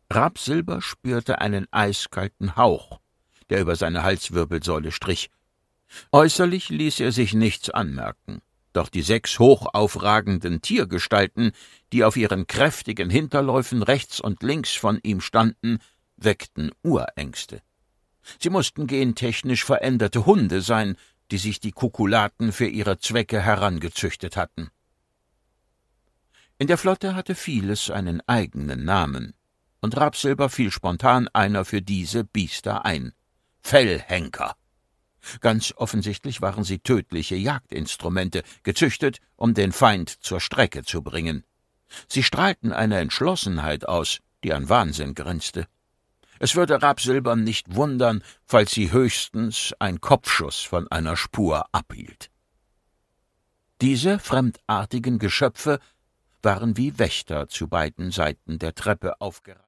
Rapsilber spürte einen eiskalten Hauch, der über seine Halswirbelsäule strich. Äußerlich ließ er sich nichts anmerken, doch die 6 hochaufragenden Tiergestalten, die auf ihren kräftigen Hinterläufen rechts und links von ihm standen, weckten Urängste. Sie mussten gentechnisch veränderte Hunde sein, die sich die Kukulaten für ihre Zwecke herangezüchtet hatten. In der Flotte hatte vieles einen eigenen Namen, und Rapsilber fiel spontan einer für diese Biester ein: Fellhenker. Ganz offensichtlich waren sie tödliche Jagdinstrumente, gezüchtet, um den Feind zur Strecke zu bringen. Sie strahlten eine Entschlossenheit aus, die an Wahnsinn grenzte. Es würde Rapsilber nicht wundern, falls sie höchstens ein Kopfschuss von einer Spur abhielt. Diese fremdartigen Geschöpfe waren wie Wächter zu beiden Seiten der Treppe aufgereiht.